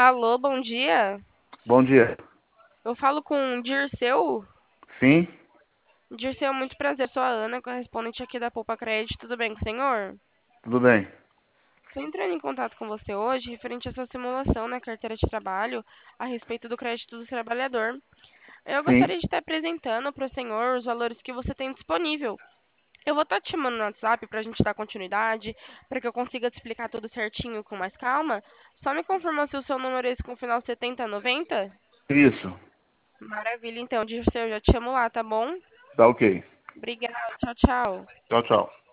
Alô, bom dia. Bom dia. Eu falo com Dirceu. Sim, Dirceu, muito prazer. Sou a Ana, correspondente aqui da Poupa Crédito. Tudo bem com o senhor? tudo bem. Estou entrando em contato com você hoje referente à sua simulação na carteira de trabalho a respeito do crédito do trabalhador. Eu Sim, gostaria de estar apresentando para o senhor os valores que você tem disponível. Eu vou estar te chamando no WhatsApp para a gente dar continuidade, para que eu consiga te explicar tudo certinho com mais calma. Só me confirma se o seu número é esse com o final 7090? isso. Maravilha, então, Dirceu, eu já te chamo lá, tá bom? Tá ok. Obrigada, tchau, tchau. Tchau, tchau.